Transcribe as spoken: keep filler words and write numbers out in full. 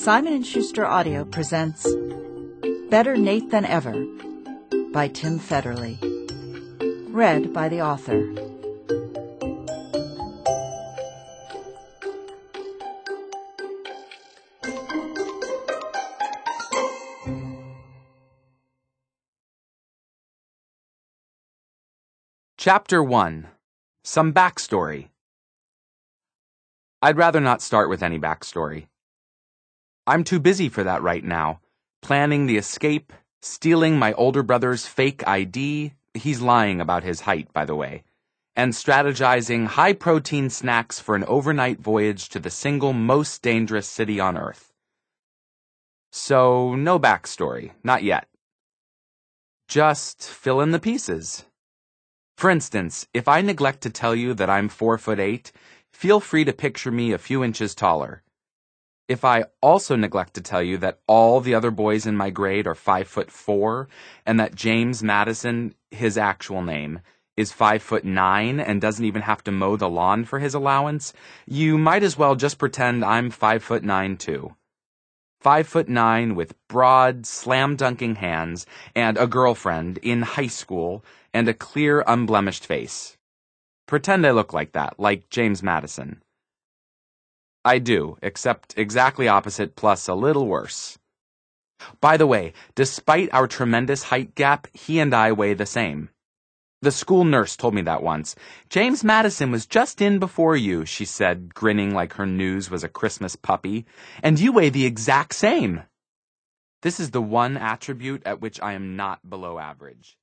Simon and Schuster Audio presents Better Nate Than Ever by Tim Federle. Read by the author. Chapter one. Some Backstory. I'd rather not start with any backstory. I'm too busy for that right now, planning the escape, stealing my older brother's fake I D, he's lying about his height, by the way, and strategizing high-protein snacks for an overnight voyage to the single most dangerous city on Earth. So, no backstory, not yet. Just fill in the pieces. For instance, if I neglect to tell you that I'm four foot eight, feel free to picture me a few inches taller. If I also neglect to tell you that all the other boys in my grade are five foot four, and that James Madison, his actual name, is five foot nine and doesn't even have to mow the lawn for his allowance, you might as well just pretend I'm five foot nine too. Five foot nine with broad, slam-dunking hands and a girlfriend in high school and a clear, unblemished face. Pretend I look like that, like James Madison. I do, except exactly opposite plus a little worse. By the way, despite our tremendous height gap, he and I weigh the same. The school nurse told me that once. James Madison was just in before you, she said, grinning like her news was a Christmas puppy, and you weigh the exact same. This is the one attribute at which I am not below average.